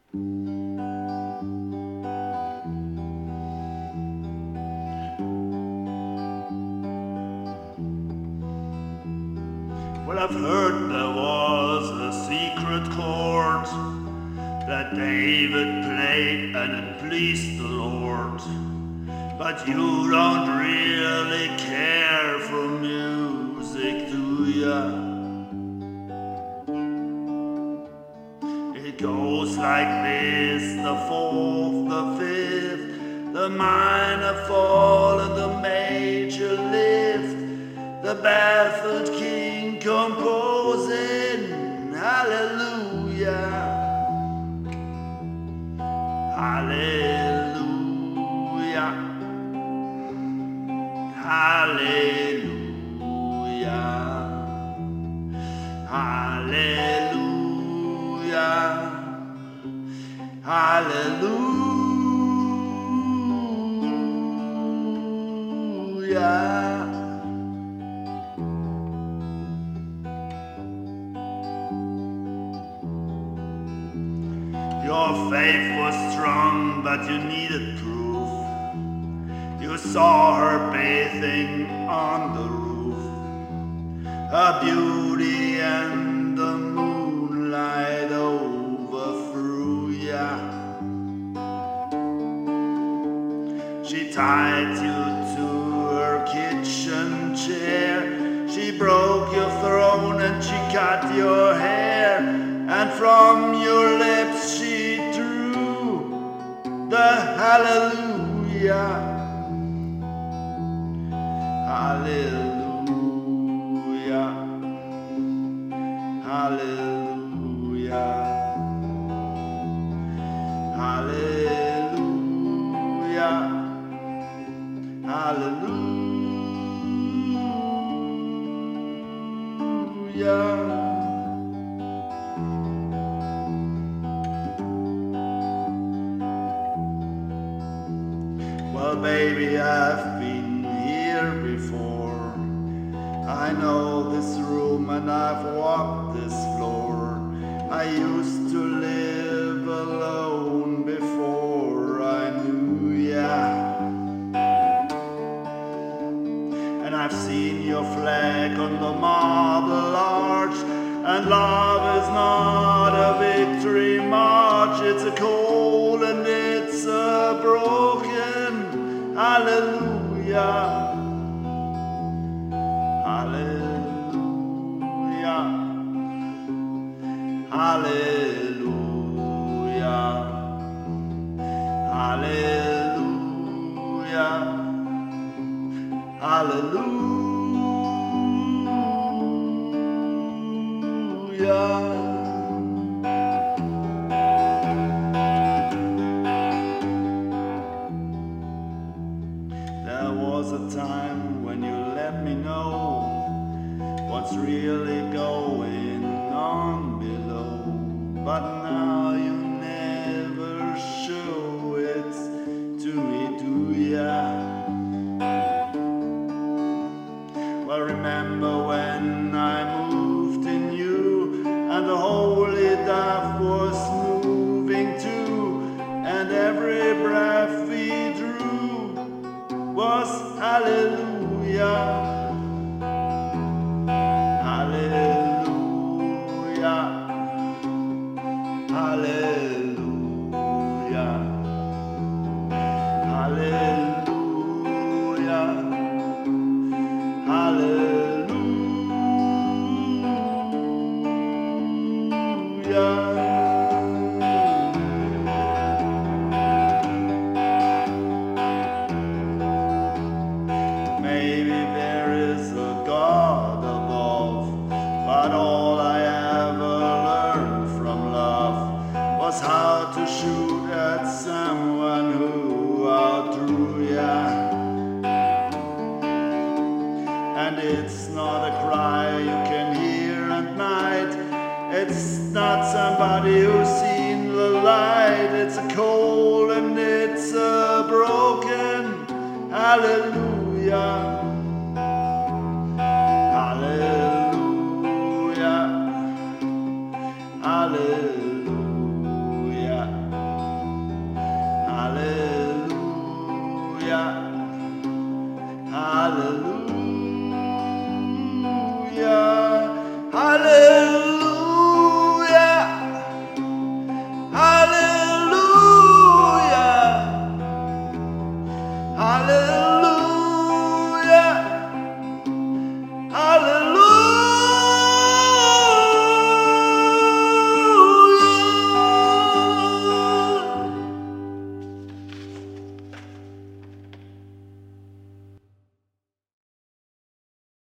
Well, I've heard there was a secret chord that David played and it pleased the Lord. But you don't really care for music, do ya? It goes like this: the fourth, the fifth, the minor fall and the major lift, the baffled king composing hallelujah, hallelujah, hallelujah, hallelujah, hallelujah. Your faith was strong, but you needed proof. You saw her bathing on the roof, her beauty and the moonlight overthrew ya. She tied you to her kitchen chair, she broke your throne and she cut your hair, and from your lips she drew the hallelujah, hallelujah, hallelujah, hallelujah, hallelujah. Well, baby, I've been here before. I know this room and I've walked this floor. I used to live alone before I knew ya. And I've seen your flag on the marble arch, and love is not a victory march. It's a cold and it's a broken hallelujah, hallelujah, hallelujah, hallelujah, hallelujah. There was a time when you let me know what's really going on below, but now you never show it to me, do ya? Well, remember when I moved in you, and the holy dove was moving too, and every breath we drew was hallelujah, hallelujah, hallelujah, hallelujah, hallelujah. Maybe there is a God above, but all I ever learned from love was how to shoot at someone who outdrew ya. And it's not a cry you can hear at night, it's not somebody who's seen the light, it's a cold and it's a broken hallelujah, hallelujah, hallelujah.